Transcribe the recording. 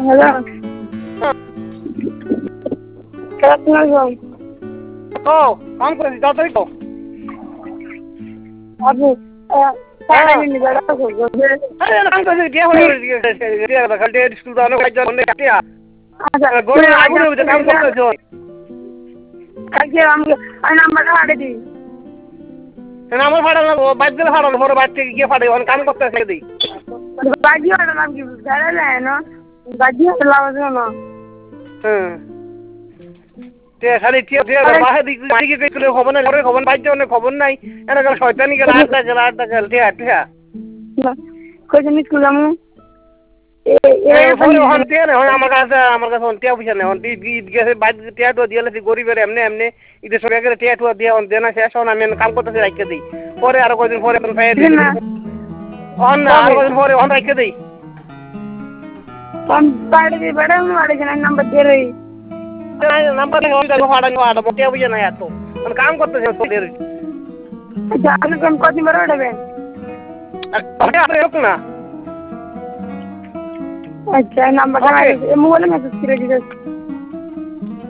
Hello কেমন আছো? ও কাম করেছি তাড়াতাড়ি তো আপু টাকা নিয়ে বেড়া করবো কাম করেছি দিয়ে হয়ে খালি স্কুল তো অনেক কাজে আচ্ছা গরমে আগুনে হচ্ছে কাম করতেছো কালকে আমি নাম্বারটা পাঠিয়ে দিই আমার ফাটানো বাদ দিলে ফাটানো পরে বাদ থেকে গিয়ে ফাটাই কাম করতে দিই বাজি পাঠালাম কি বেড়া যায় না বাজি পাঠালাম না খালি বাসা দিকে খবর নাই খবর বাজ্য অনেক খবর নাই এনে গেল শয়তানি গেল আটটা গেল টিয়া কইছে স্কুল আমি আমার কাছে টিয়া পয়সা নেই ঈদ গেছে বাইক টিয়া টুয়া দিয়ে গরিবের এমনি এমনি ঈদের সব একের টিয়া টুয়া দিয়ে দেনা শেষ হন আমি কাম করতেছি রাখতে দিই পরে আরো কয়দিন পরে পাইয়ে দিই আরো কয়দিন পরে রাখতে দিই বাড়ি বেড়া বাড়ি নাম্বার দিয়ে রই নাম্বার ফাটানো টিয়া পয়সা নাই এত কাম করতেছে আচ্ছা আপনি কদিন পরে উঠাবেন না আচ্ছা নাম্বারটা মোবাইলে মেসেজ করে দিতে